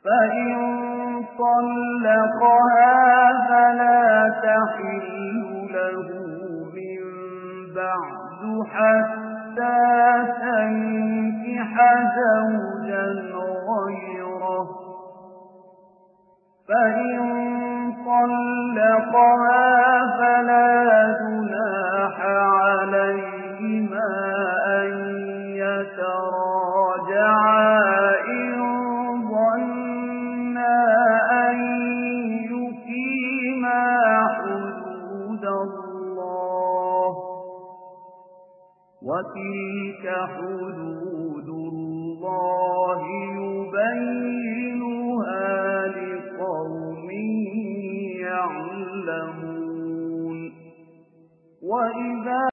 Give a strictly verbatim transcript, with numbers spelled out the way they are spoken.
فإن طلقها فلا تحل له من بعد حتى تنكح زوجا غيره فإن طلقها فلا جناح عليهما أن يتراجعا إن ظنا أن يقيما حدود الله وتلك حدود الله يبينها لقوم يعلمون وإذا